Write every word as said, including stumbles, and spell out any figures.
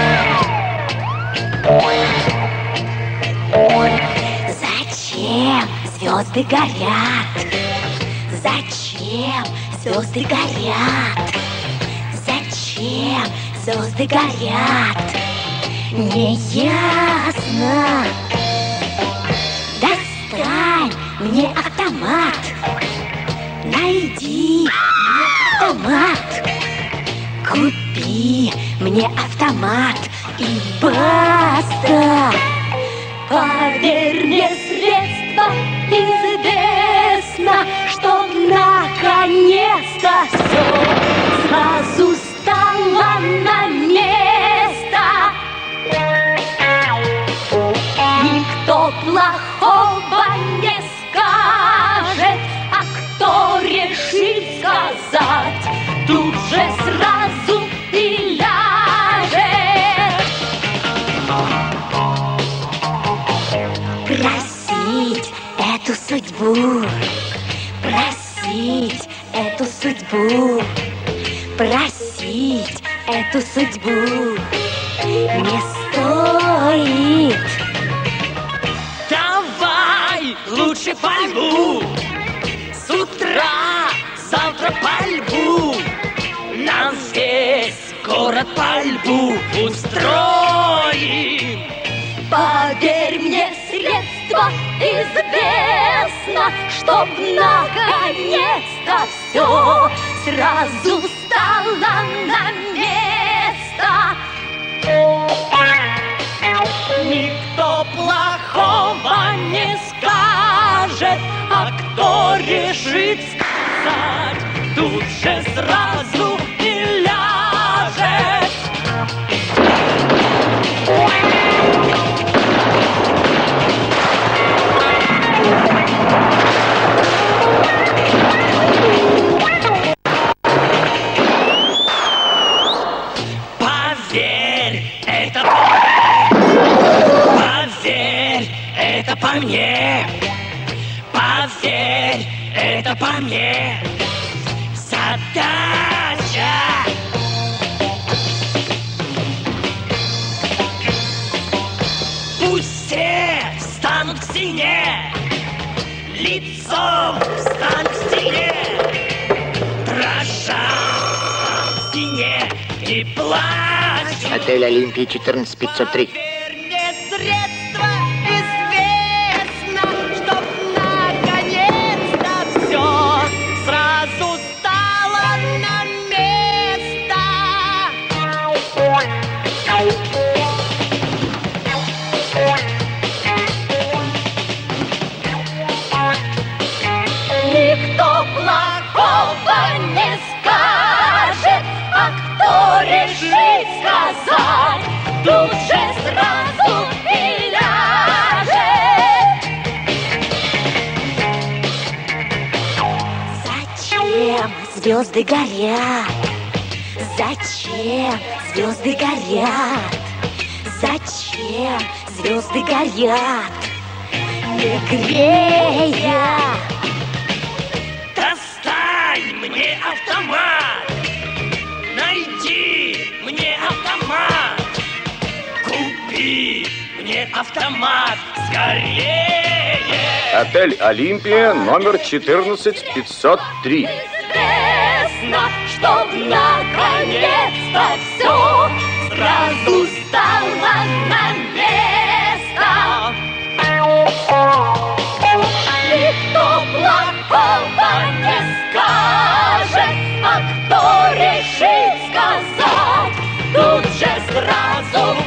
Зачем звезды горят? Зачем звезды горят? Зачем звезды горят? Неясно. Достань мне автомат. Найди мне автомат. Купи мне автомат и баста. Поверь мне, средство известно, чтоб наконец-то все сразу стало на место. Никто плохого не скажет, а кто решит сказать, тут же сразу и ляжет. Просить эту судьбу, просить эту судьбу, просить эту судьбу не стоит. Давай лучше по льву, с утра завтра по льву. Нам здесь город по льву устроим. Поверь мне, средство известно, чтоб наконец-то все сразу стало на место. Никто плохого не скажет, а кто решит сказать, тут же сразу и ляжет. Поверь, это Поверь, это по мне. Поверь, это по мне. Задача. Пусть все встанут к стене, лицом встанут к стене, дрожат встанут к стене и плачут. Отель Олимпия, четырнадцать пятьсот три. Средство известно, чтоб наконец-то все сразу стало на место. Никто плохого не скажет, а кто решит сказать, тут же сразу и ляжет. Зачем звезды горят? Зачем звезды горят? Зачем звезды горят? Не грея. Достань мне автомат, найди мне автомат, купи мне автомат скорее. Отель Олимпия, номер четырнадцать пятьсот три. Известно, чтоб наконец-то все сразу стало на место. Никто плохого не скажет, а кто решит сказать, тут же сразу